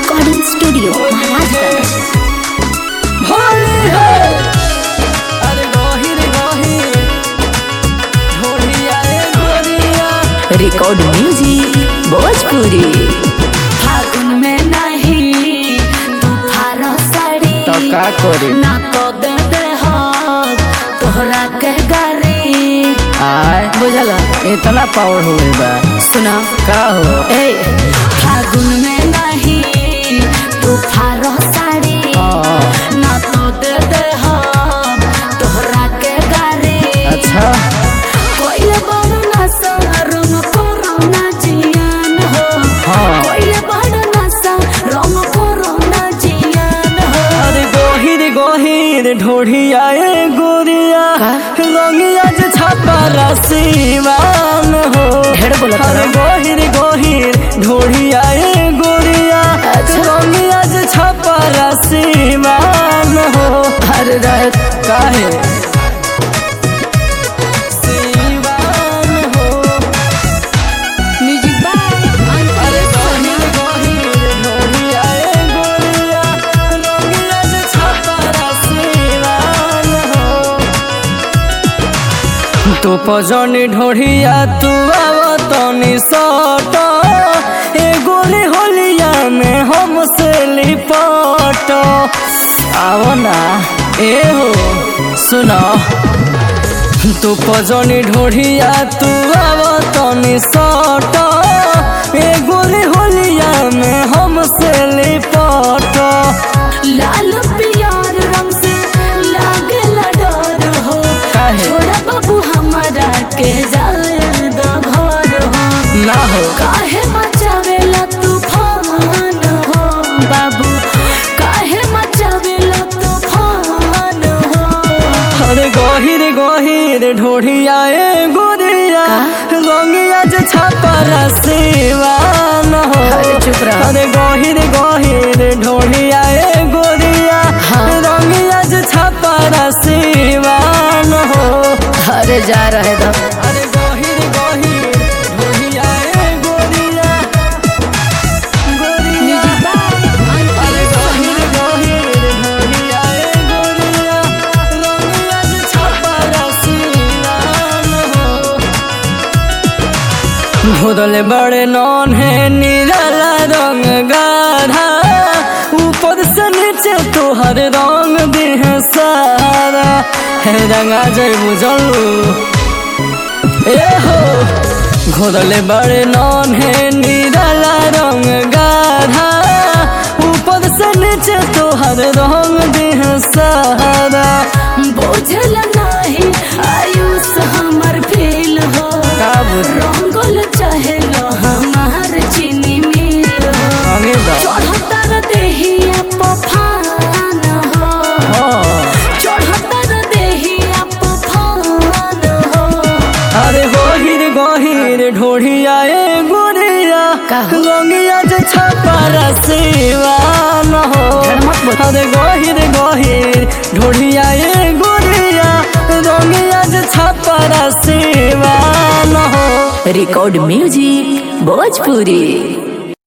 Recording studio Maharajganj. Record music Bhojpuri. फागुन में नहीं तू फारो साड़ी तो का करे ना तो दे दे हो तोहरा के गारी। आय बुझला इतना पावर हो गई बा। सुना का हो ए फागुन में नहीं तू फारो साड़ी ना तो दे दे हो तोहरा के गारी। अच्छा कोई बड़ नशा रंग कोरोना जियान हो। हाँ। कोई बड़ नशा रंग कोरोना जियान हो। अरे गोहिर गोहिर ढोढ़िया ए गोरिया रंगिया जे छापा रसीवान हो। ढेर बोलत अरे गोहिर गोहिर ढोढ़िया ए गोरिया रंगिया जे छापा रसीवान हो। हर रात काहे सीवान हो। म्यूजिक बाय अरे गोहिर गोहिर ढोढ़िया ए गोरिया रंगिया जे छापा रसीवान हो। तू पजनी ढोढ़िया तू आवतनी सट ए गोली होलिया में हमसे लिपट। आओ ना ए हो सुनो तू पजनी ढोढ़िया तू आवतनी सट ए गोली होलिया में हमसे लिपट। लाल पियार रंग से लागेला डर हो। काहे? छोड़ा बाबू हमारा के जाए द घर हो। ना हो काहे मचावेला तूफान हो बाबू काहे मचावेला तूफान हो। अरे गोहिर गोहिर ढोढ़िया ए गोरिया रंगिया जे छापा रसीवान हो। अरे चुप रह। अरे गोहिर गोहिर ढोढ़िया ए गोरिया रंगिया जे छापा रसीवान हो। अरे जा रहे दो अरे गोहिर गोहिर ढोढ़िया ए गोरिया गोरिया अरे गोहिर गोहिर ढोढ़िया ए गोरिया रंगिया जे छापा रसीवान हो। घोदले बड़े नौन है निराला रंग गाढ़ा ऊपर से नीचे तोहर रंग भी है सारा है रंगा जय बुझलू ए हो। घोदले बड़े नौन है निराला रंग गाढ़ा ऊपर से नीचे तोहर रंग भी है सारा। बोझल नहीं आयुष हमर फेल हो। का बुझ रंगल चाहे लो हमार चीनी मिल हो। आगे दा चढ़तर देहिया पफान हो। चढ़तर देहिया पफान हो। अरे गोहिर गोहिर ढोढ़िया ए गोरिया रंगिया जे छापा रसीवान हो। अरे गोहिर गोहिर ढोढ़िया ए गोरिया रंगिया जे छापा रसीवान हो। Record music Bhojpuri.